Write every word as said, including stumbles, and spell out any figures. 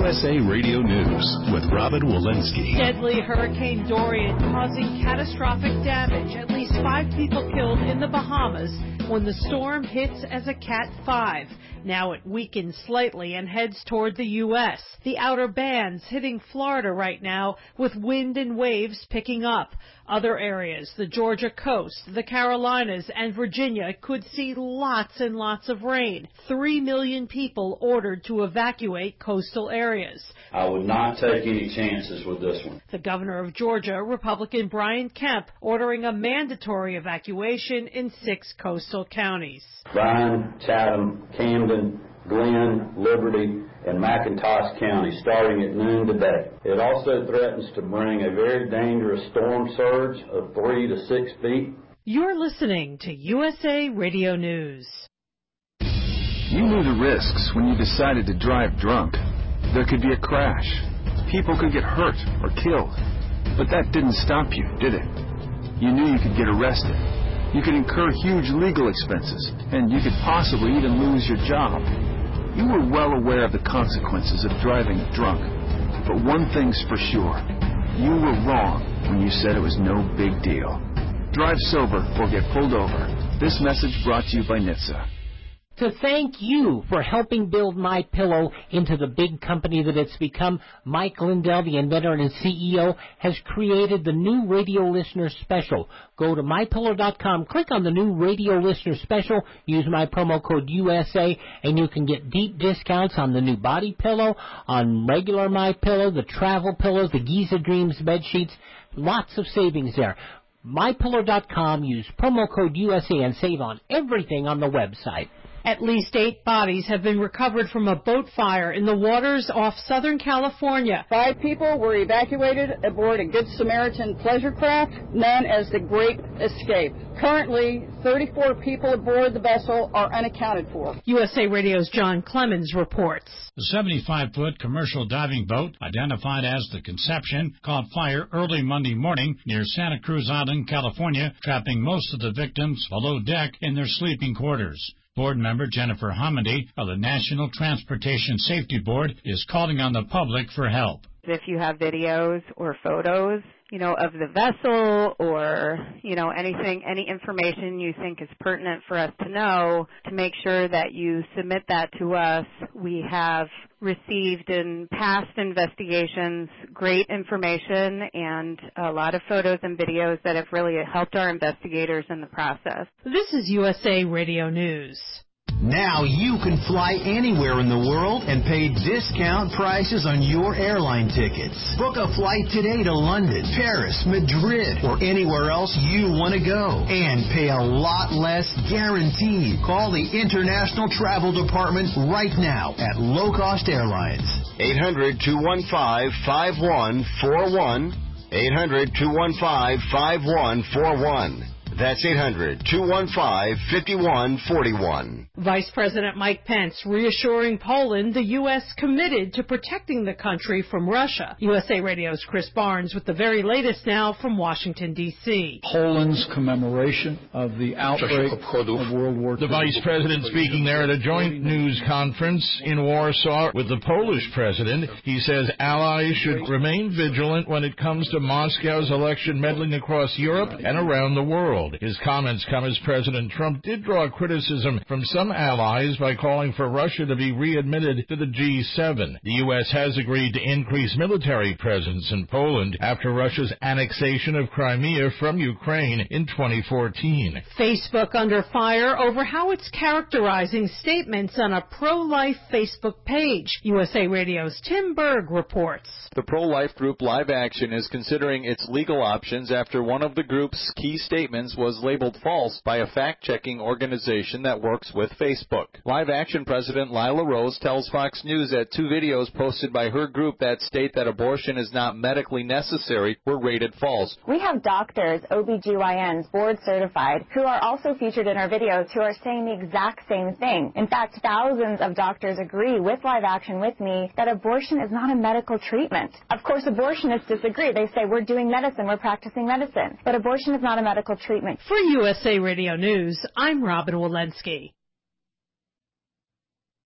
U S A Radio News with Robin Walensky. Deadly Hurricane Dorian causing catastrophic damage. At least five people killed in the Bahamas when the storm hits as a Cat five. Now it weakens slightly and heads toward the U S. The outer bands hitting Florida right now with wind and waves picking up. Other areas, the Georgia coast, the Carolinas, and Virginia could see lots and lots of rain. Three million people ordered to evacuate coastal areas. I would not take any chances with this one. The governor of Georgia, Republican Brian Kemp, ordering a mandatory evacuation in six coastal counties. Bryan, Chatham, Camden, Glenn, Liberty, and McIntosh County starting at noon today. It also threatens to bring a very dangerous storm surge of three to six feet. You're listening to U S A Radio News. You knew the risks when you decided to drive drunk. There could be a crash. People could get hurt or killed. But that didn't stop you, did it? You knew you could get arrested. You could incur huge legal expenses, and you could possibly even lose your job. You were well aware of the consequences of driving drunk. But one thing's for sure. You were wrong when you said it was no big deal. Drive sober or get pulled over. This message brought to you by N H T S A. To thank you for helping build MyPillow into the big company that it's become, Mike Lindell, the inventor and C E O, has created the new Radio Listener Special. Go to my pillow dot com, click on the new Radio Listener Special, use my promo code U S A, and you can get deep discounts on the new body pillow, on regular MyPillow, the travel pillows, the Giza Dreams bed sheets. Lots of savings there. my pillow dot com, use promo code U S A and save on everything on the website. At least eight bodies have been recovered from a boat fire in the waters off Southern California. Five people were evacuated aboard a Good Samaritan pleasure craft known as the Great Escape. Currently, thirty-four people aboard the vessel are unaccounted for. U S A Radio's John Clemens reports. The seventy-five foot commercial diving boat, identified as the Conception, caught fire early Monday morning near Santa Cruz Island, California, trapping most of the victims below deck in their sleeping quarters. Board member Jennifer Homendy of the National Transportation Safety Board is calling on the public for help. If you have videos or photos, you know, of the vessel or, you know, anything, any information you think is pertinent for us to know, to make sure that you submit that to us. We have received in past investigations great information and a lot of photos and videos that have really helped our investigators in the process. This is U S A Radio News. Now you can fly anywhere in the world and pay discount prices on your airline tickets. Book a flight today to London, Paris, Madrid, or anywhere else you want to go. And pay a lot less guaranteed. Call the International Travel Department right now at Low Cost Airlines. eight hundred, two one five, five one four one. eight hundred, two one five, five one four one. That's eight hundred, two one five, five one four one. Vice President Mike Pence reassuring Poland the U S committed to protecting the country from Russia. U S A Radio's Chris Barnes with the very latest now from Washington, D C Poland's commemoration of the outbreak of World War Two. The Vice President speaking there at a joint news conference in Warsaw with the Polish President. He says allies should remain vigilant when it comes to Moscow's election meddling across Europe and around the world. His comments come as President Trump did draw criticism from some allies by calling for Russia to be readmitted to the G seven. The U S has agreed to increase military presence in Poland after Russia's annexation of Crimea from Ukraine in twenty fourteen. Facebook under fire over how it's characterizing statements on a pro-life Facebook page. U S A Radio's Tim Berg reports. The pro-life group Live Action is considering its legal options after one of the group's key statements was labeled false by a fact-checking organization that works with Facebook. Live Action President Lila Rose tells Fox News that two videos posted by her group that state that abortion is not medically necessary were rated false. We have doctors, O B G Y Ns, board certified, who are also featured in our videos who are saying the exact same thing. In fact, thousands of doctors agree with Live Action with me that abortion is not a medical treatment. Of course, abortionists disagree. They say we're doing medicine, we're practicing medicine. But abortion is not a medical treatment. For U S A Radio News, I'm Robin Walensky.